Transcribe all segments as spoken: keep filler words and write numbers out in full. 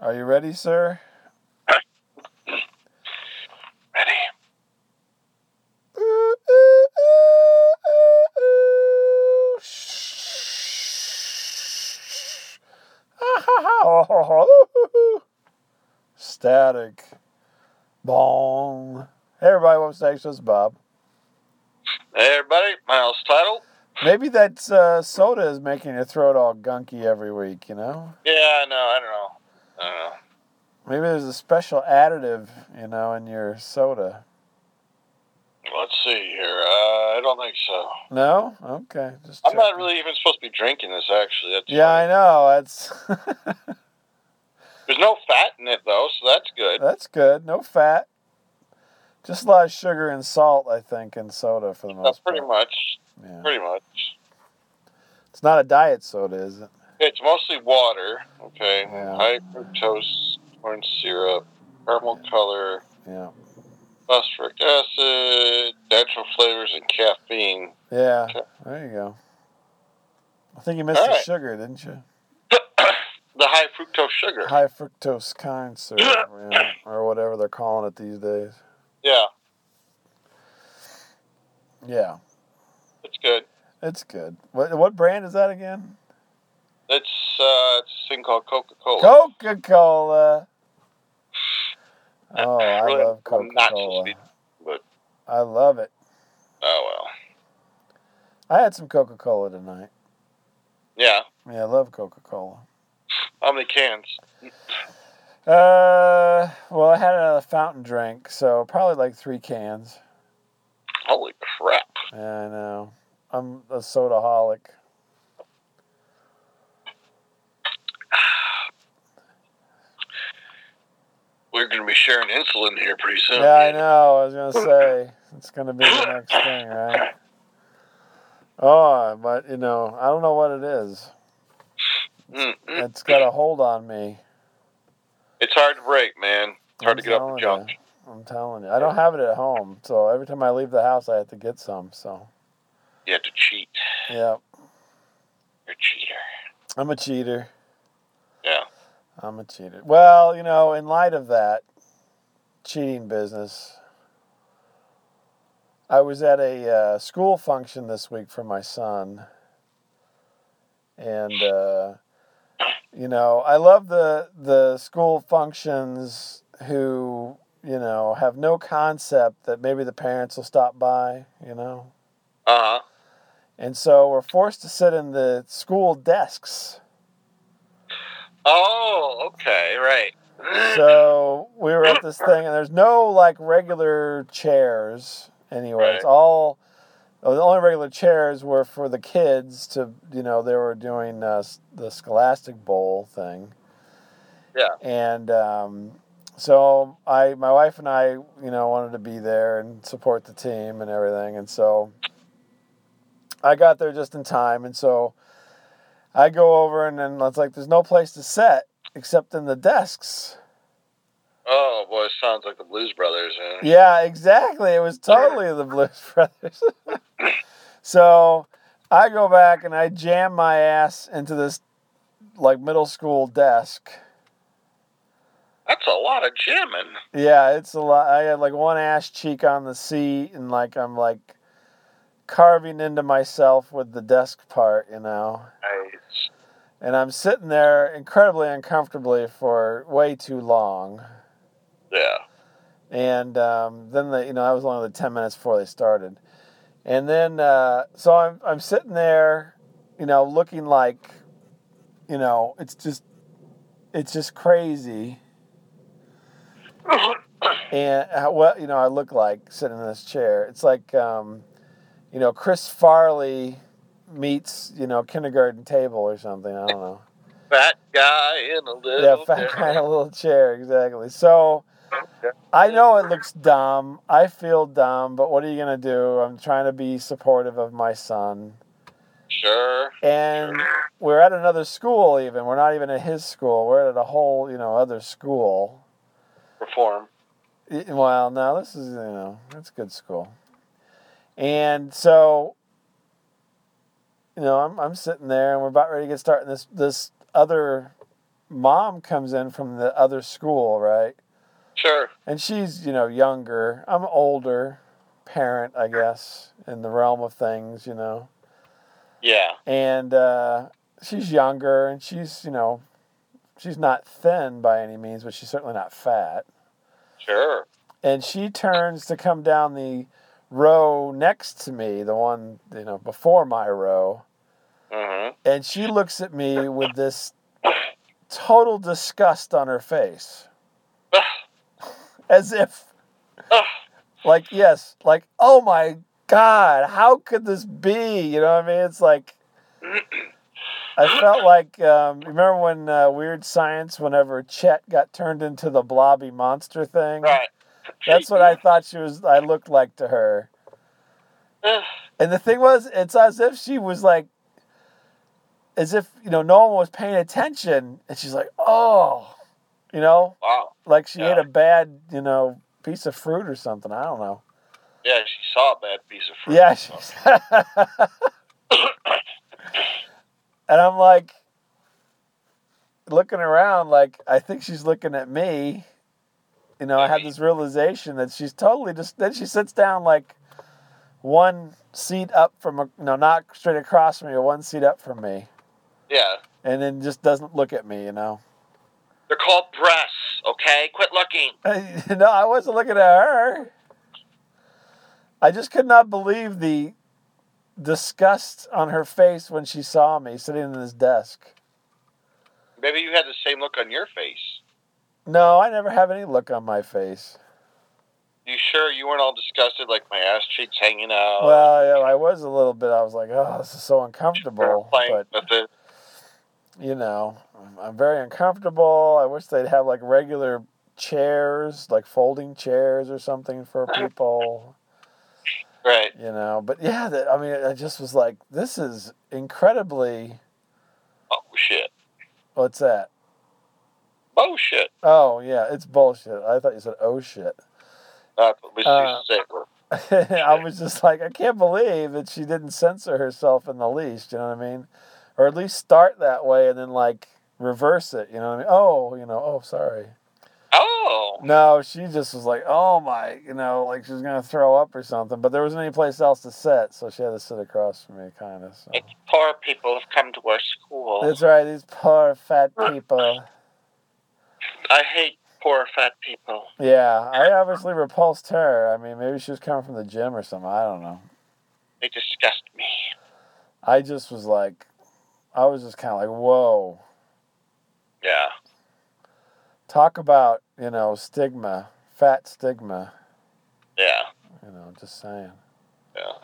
Are you ready, sir? Ready. Ooh, ooh, ooh, ooh, ooh. Shh. Ah, ha, ha, oh, ho, ho, ooh, ooh, ooh. Static. Bong. Hey, everybody. What's next? This is Bob. Hey, everybody. Miles Title. Maybe that uh, soda is making your throat all gunky every week, you know? Yeah, no, I don't know. I don't know. Maybe there's a special additive, you know, in your soda. Let's see here. Uh, I don't think so. No? Okay. Just I'm not checking. really even supposed to be drinking this, actually. That's Yeah, funny. I know. That's There's no fat in it, though, so that's good. that's good. No fat. Just a lot of sugar and salt, I think, in soda for the Uh, most pretty part. much. Yeah. Pretty much. It's not a diet soda, is it? It's mostly water, okay? Yeah. High fructose corn syrup, caramel Yeah. color, Yeah. phosphoric acid, natural flavors, and caffeine. Yeah. Okay. There you go. I think you missed All the right. sugar, didn't you? The high fructose sugar. High fructose corn syrup, yeah, or whatever they're calling it these days. Yeah, Yeah. it's good. It's good. What what brand is that again? It's, uh, it's a thing called Coca-Cola. Coca-Cola. Oh, I really, love I'm not supposed to be, Coca-Cola. but I love it. oh well. I had some Coca-Cola tonight. Yeah. Yeah, I love Coca-Cola. How many cans? Uh, well, I had a fountain drink, so probably like three cans. Holy crap. Yeah, I know. I'm a soda-holic. We're going to be sharing insulin here pretty soon. Yeah, I know. I was going to say, it's going to be the next thing, right? Oh, but, you know, I don't know what it is. It's, it's got a hold on me. It's hard to break, man. It's hard I'm to get off the junk. You. I'm telling you. I don't have it at home, so every time I leave the house, I have to get some, so. You have to cheat. Yeah. You're a cheater. I'm a cheater. Yeah. I'm a cheater. Well, you know, in light of that cheating business, I was at a uh, school function this week for my son. And, uh, you know, I love the the school functions who, you know, have no concept that maybe the parents will stop by, you know. Uh-huh. And so we're forced to sit in the school desks. Oh, okay, right. So we were at this thing, and there's no, like, regular chairs anywhere. Right. It's all, the only regular chairs were for the kids to, you know, they were doing uh, the Scholastic Bowl thing. Yeah. And um, so I, my wife and I, you know, wanted to be there and support the team and everything. And so I got there just in time. And so I go over, and then it's like, there's no place to sit except in the desks. Oh, boy, it sounds like the Blues Brothers. Eh? Yeah, exactly. It was totally the Blues Brothers. So I go back and I jam my ass into this, like, middle school desk. That's a lot of jamming. Yeah, it's a lot. I had, like, one ass cheek on the seat, and, like, I'm, like, carving into myself with the desk part, you know. Nice. And I'm sitting there incredibly uncomfortably for way too long. Yeah. And um, then, the, you know, that was only the ten minutes before they started. And then, uh, so I'm I'm sitting there, you know, looking like, you know, it's just, it's just crazy. And how, what, you know, I look like sitting in this chair. It's like, um, you know, Chris Farley meets, you know, kindergarten table or something. I don't know. Fat guy in a little Yeah, fat chair. guy in a little chair, exactly. So I know it looks dumb. I feel dumb, but what are you going to do? I'm trying to be supportive of my son. Sure. And sure. we're at another school even. We're not even at his school. We're at a whole, you know, other school. Reform. Well, no, this is, you know, it's a good school. And so, you know, I'm I'm sitting there, and we're about ready to get started. And this this other mom comes in from the other school, right? Sure. And she's, you know, younger. I'm older parent, I guess, in the realm of things, you know. Yeah. And uh, she's younger, and she's, you know, she's not thin by any means, but she's certainly not fat. Sure. And she turns to come down the row next to me, the one, you know, before my row. Mm-hmm. And she looks at me with this total disgust on her face. As if, like, yes, like, oh my God, how could this be? You know what I mean? It's like, I felt like, um, remember when uh, Weird Science, whenever Chet got turned into the blobby monster thing? Right. That's what I thought she was, I looked like to her. And the thing was, it's as if she was like, as if, you know, no one was paying attention. And she's like, oh, you know? Wow. Like she Yeah. ate a bad, you know, piece of fruit or something. I don't know. Yeah, she saw a bad piece of fruit. Yeah. She's and I'm like, looking around, like, I think she's looking at me. You know, I had this realization that she's totally just, then she sits down like one seat up from, a, no, not straight across from me, but one seat up from me. Yeah. And then just doesn't look at me, you know. They're called breasts, okay? Quit looking. No, I wasn't looking at her. I just could not believe the disgust on her face when she saw me sitting in this desk. Maybe you had the same look on your face. No, I never have any look on my face. You sure you weren't all disgusted, like my ass cheeks hanging out? Well, yeah, I was a little bit. I was like, oh, this is so uncomfortable. Playing But, with it. you know, I'm very uncomfortable. I wish they'd have like regular chairs, like folding chairs or something for people. Right. You know, but yeah, the, I mean, I just was like, this is incredibly. Oh, shit. What's that? Bullshit. Oh, yeah, it's bullshit. I thought you said, oh, shit. That's what we Uh, used to say. I was just like, I can't believe that she didn't censor herself in the least, you know what I mean? Or at least start that way and then, like, reverse it, you know what I mean? Oh, you know, oh, sorry. Oh. No, she just was like, oh, my, you know, like she was going to throw up or something. But there wasn't any place else to sit, so she had to sit across from me, kind of. So. It's poor people have come to our school. That's right, these poor fat people. I hate poor fat people. Yeah, I obviously repulsed her. I mean, maybe she was coming from the gym or something. I don't know. They disgust me. I just was like, I was just kind of like, whoa. Yeah. Talk about, you know, stigma, fat stigma. Yeah. You know, just saying. Yeah.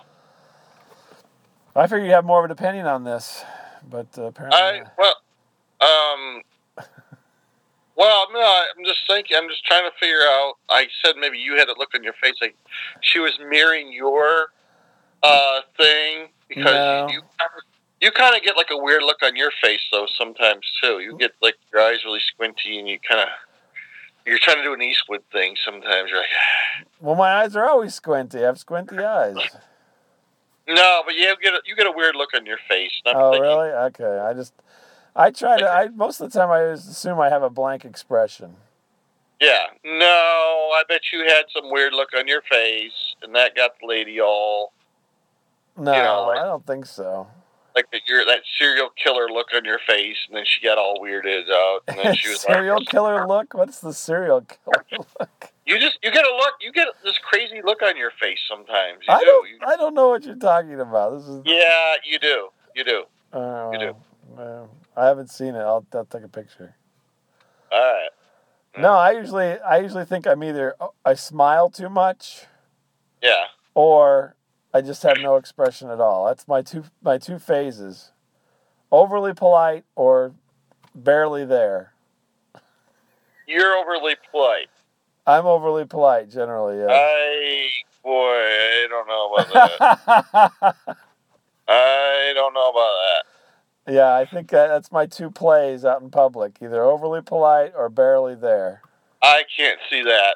I figured you'd have more of an opinion on this, but uh, apparently. I, well, um, well, no, I'm just thinking, I'm just trying to figure out, I said maybe you had a look on your face, like she was mirroring your uh, thing, because No. you, you kind of get like a weird look on your face, though, sometimes, too. You get like your eyes really squinty, and you kind of, you're trying to do an Eastwood thing sometimes. You're like, well, my eyes are always squinty. I have squinty eyes. no, but you have, get a, you get a weird look on your face. And I'm Oh, thinking, really? Okay. I just, I try to, I most of the time I just assume I have a blank expression. yeah. No, I bet you had some weird look on your face, and that got the lady all, No, you know, like, I don't think so. like the, your, that serial killer look on your face, and then she got all weirded out, and then she was serial like, killer look? What's the serial killer look? You just, you get a look, you get this crazy look on your face sometimes. You I do. don't, You, I don't know what you're talking about. This is. yeah, you do. You do. Uh, You do. well, I haven't seen it. I'll, I'll take a picture. All right. No, I usually, I usually think I'm either I smile too much, Yeah. or I just have no expression at all. That's my two, my two phases: overly polite or barely there. You're overly polite. I'm overly polite generally. Yeah. I, boy, I don't know about that. I don't know about that. Yeah, I think that, that's my two plays out in public: either overly polite or barely there. I can't see that.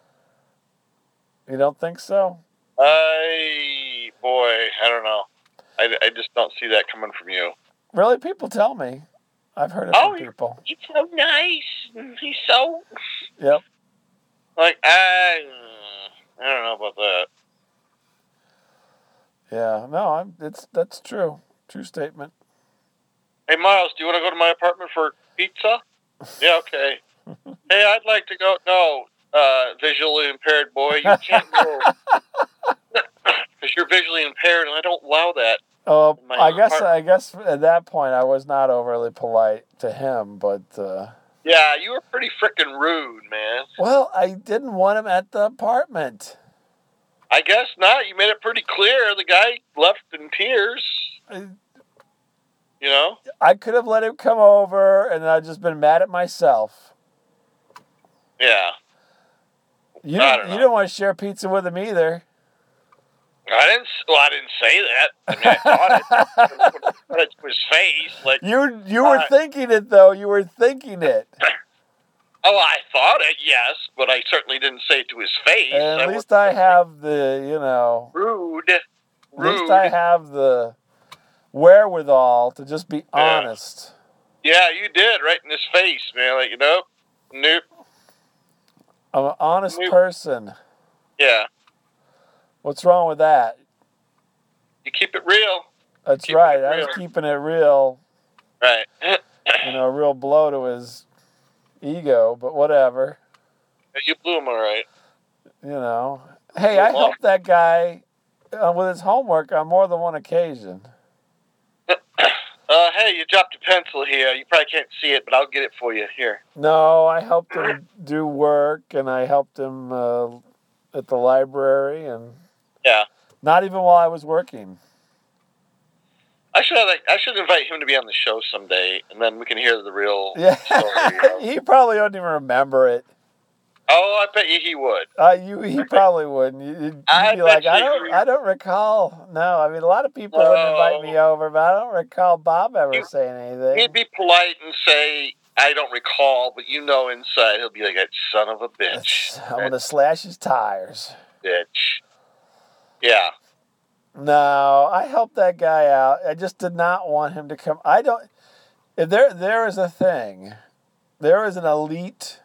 You don't think so? I, boy, I don't know. I, I just don't see that coming from you. Really, people tell me. I've heard it oh, from people. He's so nice. He's so... Yep. Like, I, I don't know about that. Yeah, no, I'm, it's that's true. True statement. Hey, Miles, do you want to go to my apartment for pizza? Yeah, okay. Hey, I'd like to go. No, uh, visually impaired boy, you can't go. Because you're visually impaired, and I don't allow that. Oh, in my I guess apartment. I guess at that point I was not overly polite to him, but uh, Yeah, you were pretty freaking rude, man. well, I didn't want him at the apartment. I guess not. You made it pretty clear. The guy left in tears. I, You know? I could have let him come over, and I'd just been mad at myself. Yeah. You I didn't, don't you know. didn't want to share pizza with him either. I didn't. Well, I didn't say that. I mean, I thought it. Put it to his face, like. You you were uh, thinking it though. You were thinking it. Oh, I thought it, yes, but I certainly didn't say it to his face. And at I least I have the, you know, rude. at Rude. least I have the wherewithal to just be honest. Yeah, you did, right in his face, man. Like, you know, nope. I'm an honest Nope. person. Yeah, What's wrong with that? you keep it real. That's Keeping right. it I was real. keeping it real. Right. You know, a real blow to his ego, but whatever. You blew him all right. You know. Hey, I helped that guy uh, with his homework on more than one occasion. Uh, hey, you dropped a pencil here. You probably can't see it, but I'll get it for you. Here. No, I helped him do work, and I helped him uh, at the library, and Yeah. not even while I was working. I should like I should invite him to be on the show someday, and then we can hear the real Yeah, story. he probably don't even remember it. Oh, I bet you he would. Uh, you, he probably wouldn't. You- You'd, I you'd be bet like, I you don't, he- I don't recall. No, I mean, a lot of people wouldn't invite me over, but I don't recall Bob ever You- saying anything. He'd be polite and say, "I don't recall," but you know, inside he'll be like, "That son of a bitch, I'm gonna slash his tires. bitch." Yeah. No, I helped that guy out. I just did not want him to come. I don't. If there, there is a thing. There is an elite,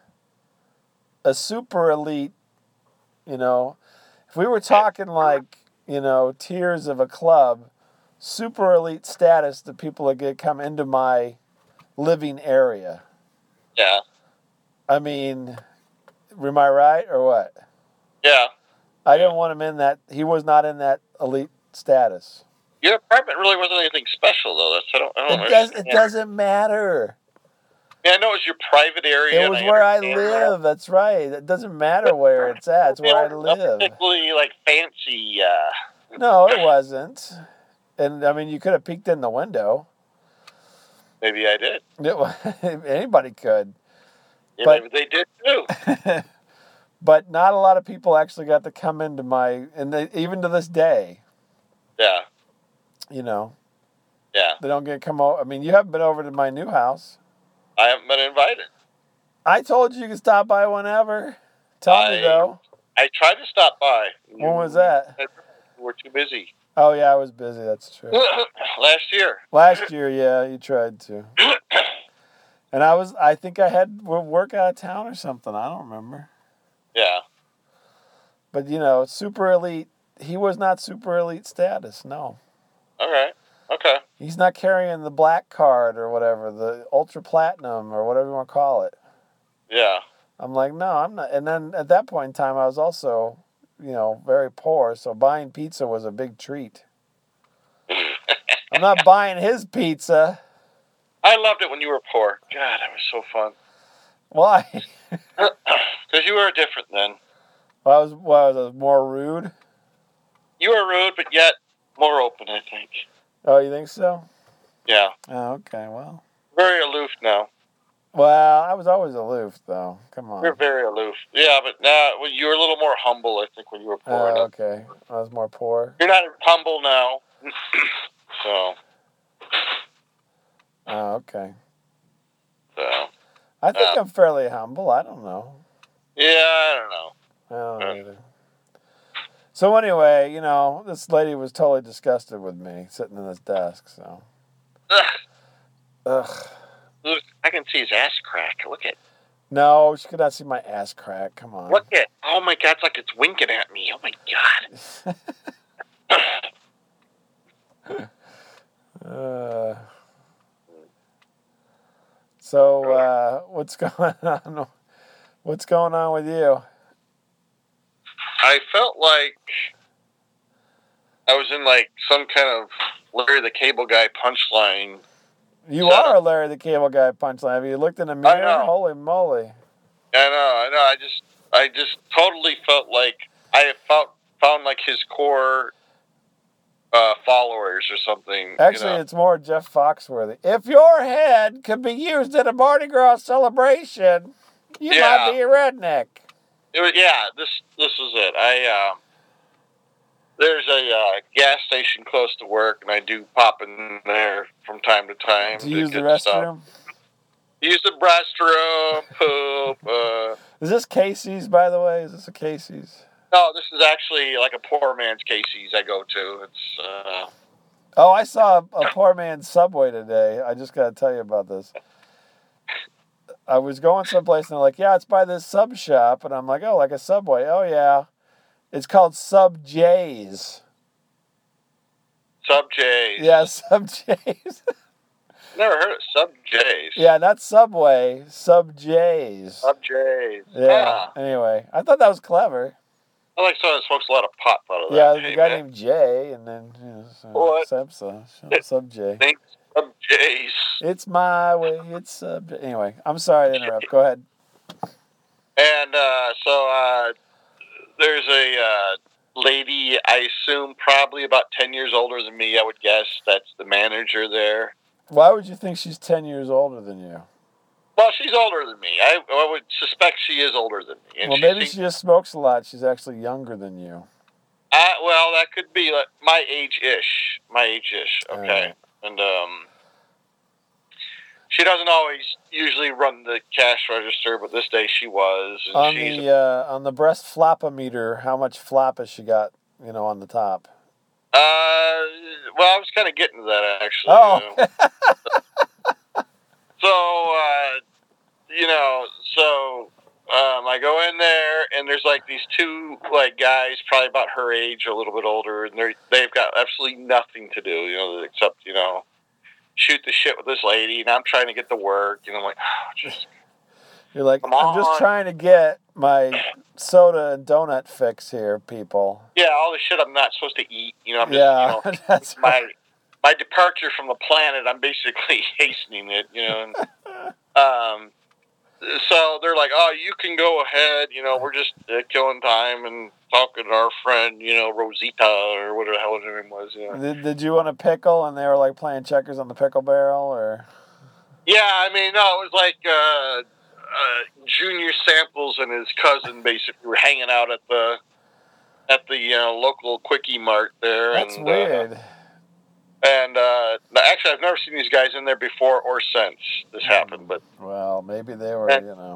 a super elite. You know, if we were talking like, you know, tiers of a club, super elite status that people are gonna come into my living area. Yeah. I mean, am I right or what? Yeah. I didn't want him in that. He was not in that elite status. Your apartment really wasn't anything special, though. That's I don't. I don't It does. It understand. doesn't matter. Yeah, I know it was your private area. It and was where I understand live. That's right. It doesn't matter where it's at. It's that. where I It wasn't live. particularly like fancy. Uh, No, it wasn't. And I mean, you could have peeked in the window. maybe I did. It, wa- anybody could. Yeah, But- maybe they did too. But not a lot of people actually got to come into my, and they, even to this day, Yeah. you know, Yeah. they don't get to come over. I mean, you haven't been over to my new house. I haven't been invited. I told you you could stop by whenever. Tell I- me though. I tried to stop by. When was that? We're too busy. Oh yeah, I was busy. That's true. Last year. Last year, yeah, you tried to. And I was, I think I had work out of town or something. I don't remember. Yeah. But you know, super elite. He was not super elite status. No, All right. Okay. he's not carrying the black card or whatever, the ultra platinum or whatever you want to call it. Yeah. I'm like, no, I'm not. And then at that point in time, I was also, you know, very poor. So buying pizza was a big treat. I'm not buying his pizza. I loved it when you were poor. God, that was so fun. Why? Because you were different then. Well, I was, well, I was more rude. You were rude, but yet more open, I think. Oh, you think so? Yeah. Oh, okay. Well, Very aloof now. well, I was always aloof, though. Come on. You're very aloof. Yeah, but now well, you were a little more humble, I think, when you were poor. Oh, okay. I was more poor. You're not humble now. so, Oh, okay. so, I think Uh, I'm fairly humble. I don't know. yeah, I don't know. I don't know Uh. either. So anyway, you know, this lady was totally disgusted with me sitting in this desk. So, Ugh. ugh. I can see his ass crack. Look at. No, she could not see my ass crack. Come on. Look at. Oh my God! It's like it's winking at me. Oh my God. uh, so uh, what's going on? What's going on with you? I felt like I was in like some kind of Larry the Cable Guy punchline. You are a Larry the Cable Guy punchline. Have you looked in the mirror? Holy moly! I know, I know. I just, I just totally felt like I found found like his core uh, followers or something. Actually, you know? It's more Jeff Foxworthy. If your head could be used at a Mardi Gras celebration, you yeah. might be a redneck. It was, yeah, this this is it. I uh, there's a uh, gas station close to work, and I do pop in there from time to time. Do you use the restroom? Use the restroom, poop. Uh, is this Casey's, by the way? Is this a Casey's? No, this is actually like a poor man's Casey's I go to. It's. Uh, oh, I saw a, a poor man's Subway today. I just got to tell you about this. I was going someplace, and they're like, yeah, it's by this sub shop. And I'm like, oh, like a Subway. Oh, yeah. It's called Sub J's. Sub J's. Yeah, Sub J's. Never heard of Sub J's. Yeah, not Subway, Sub J's. Sub J's. Yeah. Ah. Anyway, I thought that was clever. I like someone that smokes a lot of pot out of that. Yeah, there's a guy man. named Jay, and then you know, so what? Sub, so, Sub J. Thanks, Sub J's. It's my way. It's Sub J. Anyway, I'm sorry to interrupt. Go ahead. And uh, so uh, there's a uh, lady, I assume probably about ten years older than me, I would guess. That's the manager there. Why would you think she's ten years older than you? Well, she's older than me. I, I would suspect she is older than me. And well, she maybe seems, she just smokes a lot. She's actually younger than you. Uh, well, that could be like my age-ish. My age-ish, okay. Right. And um, she doesn't always usually run the cash register, but this day she was. And on, she's the, uh, on the breast flopometer, how much flop has she got, you know, on the top? Uh, well, I was kind of getting to that, actually. Oh. You know? So, uh, you know, so um, I go in there, and there's like these two like guys, probably about her age, a little bit older, and they they've got absolutely nothing to do, you know, except you know, shoot the shit with this lady, and I'm trying to get to work, and I'm like, oh, just. You're like, I'm just trying to get my soda and donut fix here, people. Yeah, all the shit I'm not supposed to eat, you know. I'm just, yeah, you know, that's my. right. My departure from the planet, I'm basically hastening it, you know. And, um, so they're like, oh, you can go ahead, you know, we're just uh, killing time and talking to our friend, you know, Rosita or whatever the hell her name was. You know. Did, did you want a pickle and they were like playing checkers on the pickle barrel, or? Yeah, I mean, no, it was like uh, uh, Junior Samples and his cousin basically were hanging out at the at the uh, local Quickie Mart there. That's and, weird. Uh, And uh, actually, I've never seen these guys in there before or since this happened. But well, maybe they were, and, you know,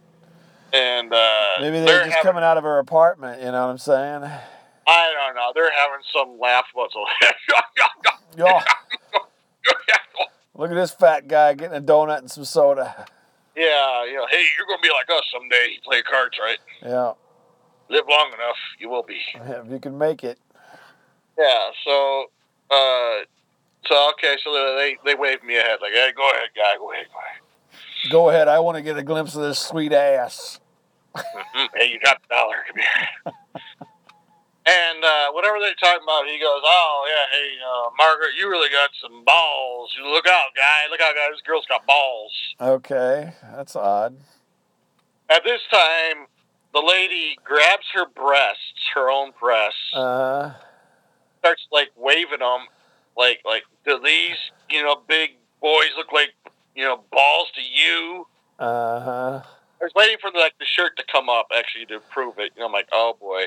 and uh, maybe they were just having, coming out of her apartment. You know what I'm saying? I don't know. They're having some laugh about so. Yo, look at this fat guy getting a donut and some soda. Yeah, you know, hey, you're gonna be like us someday. You play cards, right? Yeah. Live long enough, you will be. Yeah, if you can make it. Yeah. So. Uh, so okay, so they they waved me ahead, like, hey, go ahead, guy, go ahead, go ahead. Go ahead, I want to get a glimpse of this sweet ass. Mm-hmm. Hey, you got the dollar, come here. And uh, whatever they're talking about, he goes, oh, yeah, hey, uh, Margaret, you really got some balls. You look out, guy, look out, guy, this girl's got balls. Okay, that's odd. At this time, the lady grabs her breasts, her own breasts, uh starts like waving them, like like do these you know big boys look like you know balls to you? Uh huh. I was waiting for the, like the shirt to come up actually to prove it. You know, I'm like, oh boy.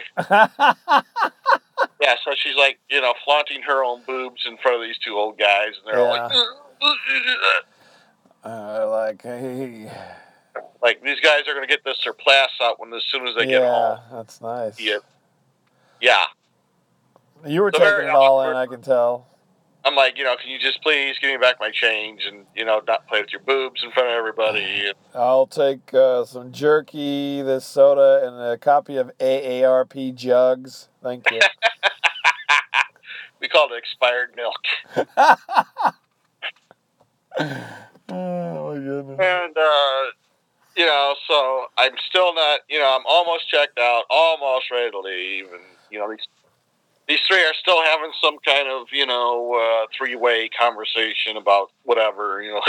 Yeah, so she's like you know flaunting her own boobs in front of these two old guys, and they're yeah. all like, uh, like hey. Like these guys are gonna get this surplus out when as soon as they yeah, get home. Yeah, that's nice. Yeah. Yeah. You were so taking it all in, I can tell. I'm like, you know, can you just please give me back my change and, you know, not play with your boobs in front of everybody? I'll take uh, some jerky, this soda, and a copy of A A R P jugs. Thank you. We called it expired milk. Oh, my goodness. And, uh, you know, so I'm still not, you know, I'm almost checked out, almost ready to leave. And, you know, these these three are still having some kind of, you know, uh, three-way conversation about whatever, you know.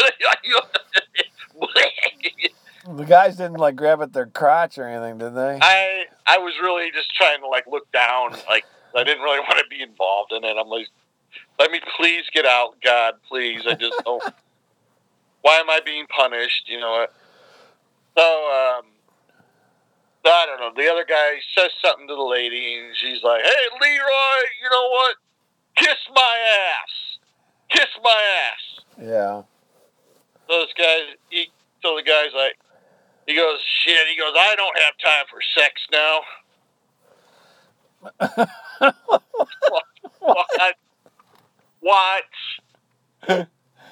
The guys didn't, like, grab at their crotch or anything, did they? I I was really just trying to, like, look down. Like, I didn't really want to be involved in it. I'm like, let me please get out, God, please. I just don't. Why am I being punished, you know? So, um, I don't know. The other guy says something to the lady, and she's like, hey, Leroy, you know what? Kiss my ass. Kiss my ass. Yeah. So this guy, he, so the guy's like, he goes, shit, he goes, I don't have time for sex now. what? What? What?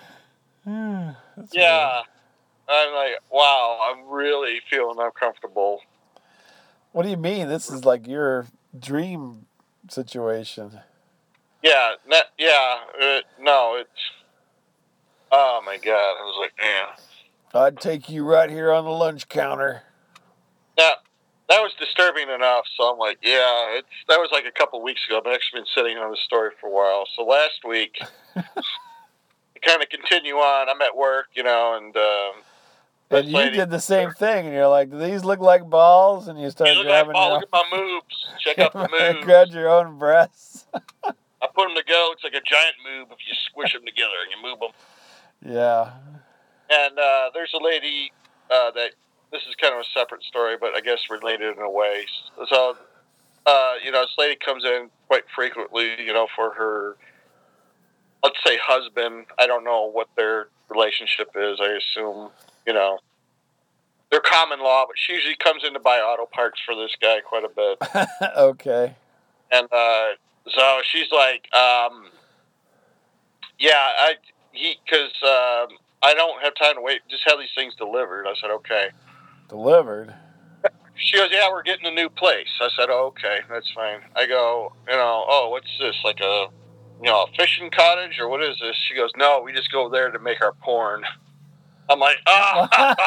Yeah. Weird. I'm like, wow, I'm really feeling uncomfortable. What do you mean? This is like your dream situation. Yeah, not, yeah, uh, no, it's, oh my God, I was like, man. I'd take you right here on the lunch counter. Now, that was disturbing enough, so I'm like, yeah, it's, that was like a couple weeks ago. I've actually been sitting on this story for a while. So last week, to kind of continue on, I'm at work, you know, and, um, and you lady, did the same thing, and you're like, do these look like balls? And you start look grabbing like ball, your look at my moves. Check out the moves. Grab your own breasts. I put them together. It's like a giant move if you squish them together and you move them. Yeah. And uh, there's a lady uh, that, this is kind of a separate story, but I guess related in a way. So, uh, you know, this lady comes in quite frequently, you know, for her, let's say, husband. I don't know what their relationship is. I assume, you know, they're common law, but she usually comes in to buy auto parts for this guy quite a bit. Okay. And uh, so she's like, um, yeah, I, he, because um, I don't have time to wait. Just have these things delivered. I said, okay. Delivered? She goes, yeah, we're getting a new place. I said, oh, okay, that's fine. I go, you know, oh, what's this? Like a, you know, a fishing cottage or what is this? She goes, no, we just go there to make our porn. I'm like, oh,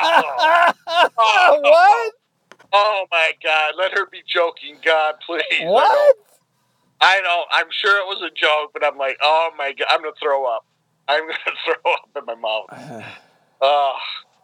oh what? Oh my God! Let her be joking, God, please. What? I don't, I don't. I'm sure it was a joke, but I'm like, oh my God! I'm gonna throw up. I'm gonna throw up in my mouth. Uh,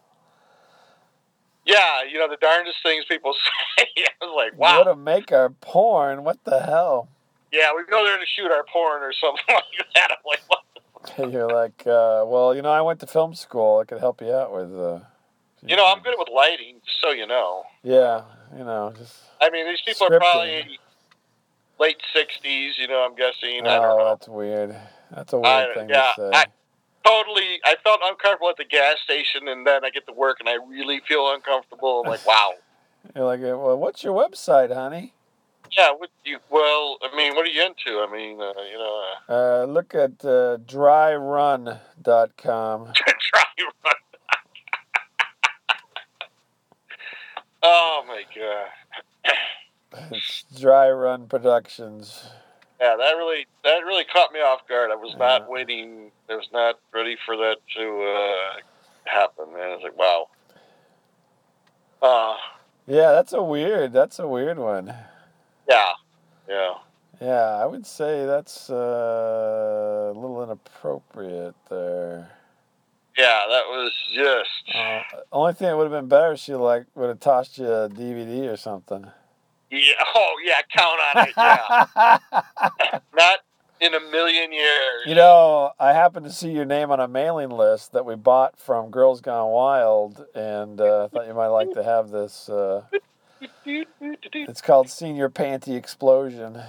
yeah, you know the darndest things people say. I was like, wow. Go to make our porn? What the hell? Yeah, we go there to shoot our porn or something like that. I'm like, what? You're like, uh, well, you know, I went to film school. I could help you out with. Uh, you know, I'm good with lighting, just so you know. Yeah, you know, just. I mean, these people scripting. are probably late sixties. You know, I'm guessing. Oh, I don't know. That's weird. That's a weird I, thing yeah, to say. I, totally. I felt uncomfortable at the gas station, and then I get to work, and I really feel uncomfortable. I'm like, wow. You're like, well, what's your website, honey? Yeah, what you? Well, I mean, what are you into? I mean, uh, you know. Uh, uh, look at uh, dry run dot com. Dry Run. Oh my God. It's Dry Run Productions. Yeah, that really that really caught me off guard. I was not yeah. waiting. I was not ready for that to uh, happen. Man, I was like, wow. Uh, yeah, that's a weird. That's a weird one. Yeah, yeah. Yeah, I would say that's uh, a little inappropriate there. Yeah, that was just. Uh, only thing that would have been better, she like would have tossed you a D V D or something. Yeah. Oh, yeah. Count on it. Yeah. Not in a million years. You know, I happened to see your name on a mailing list that we bought from Girls Gone Wild, and uh, I thought you might like to have this. Uh, it's called Senior Panty Explosion.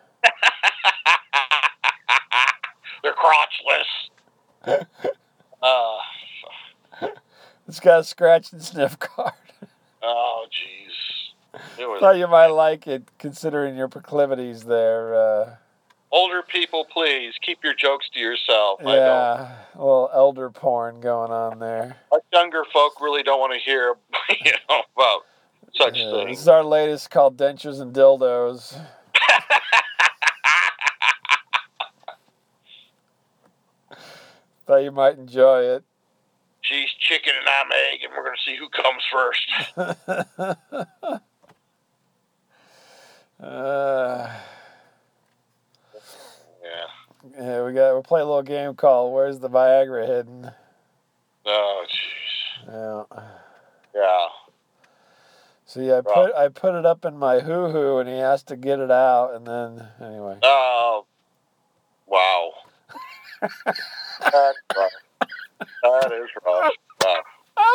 They're crotchless. uh, it's got a scratch and sniff card. Oh, jeez. I thought you might like it, considering your proclivities there. Uh, older people, please keep your jokes to yourself. Yeah, I don't. a little elder porn going on there. Us younger folk really don't want to hear, you know, about such Yeah, things. this is our latest called Dentures and Dildos. Thought you might enjoy it. She's chicken and I'm egg, and we're going to see who comes first. uh, yeah. Yeah, we got we play a little game called "Where's the Viagra Hidden?" Oh, jeez. Yeah. Yeah. See, I put I put it up in my hoo hoo, and he asked to get it out, and then anyway. Oh, wow. That's rough. That is rough. Wow.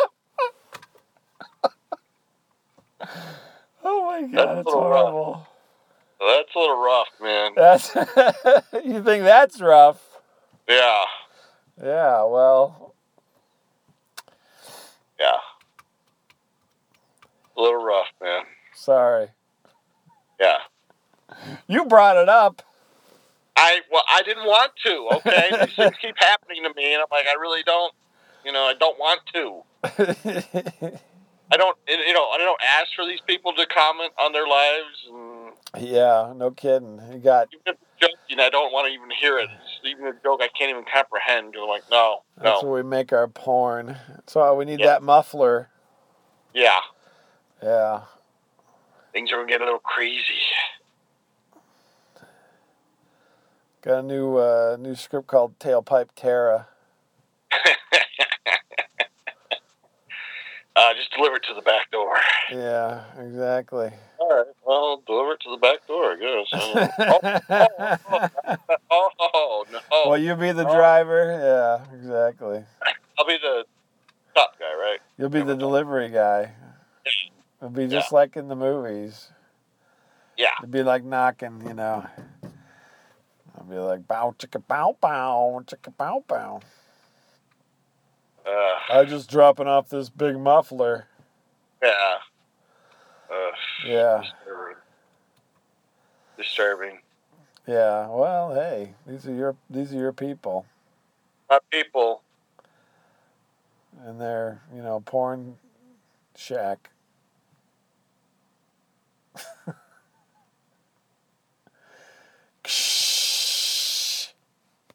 Oh my God, that's, that's horrible. Rough. That's a little rough, man. That's you think that's rough? Yeah. Yeah. Well. Yeah. A little rough, man. Sorry. Yeah. You brought it up. I well, I didn't want to. Okay, these things keep happening to me, and I'm like, I really don't. You know, I don't want to. I don't. You know, I don't ask for these people to comment on their lives. And yeah, no kidding. You got. Even if it's joking, I don't want to even hear it. It's even a joke I can't even comprehend. I'm like, no, That's no. where we make our porn. That's why we need Yeah. that muffler. Yeah. Yeah. Things are gonna get a little crazy. Got a new uh, new script called Tailpipe Tara. uh, just deliver it to the back door. Yeah, exactly. All right. Well, deliver it to the back door, I guess. I oh, oh, oh, oh, no. Well, you be the oh. driver. Yeah, exactly. I'll be the top guy, right? You'll be the delivery guy. It'll be just yeah. like in the movies. Yeah. It'd be like knocking, you know. I'll be like, bow, chicka, bow, bow, chicka, bow, bow. Uh, I just dropping off this big muffler. Yeah. Uh, yeah. Disturbing. Disturbing. Yeah. Well, hey, these are your these are your people. My people. And their, you know, porn shack.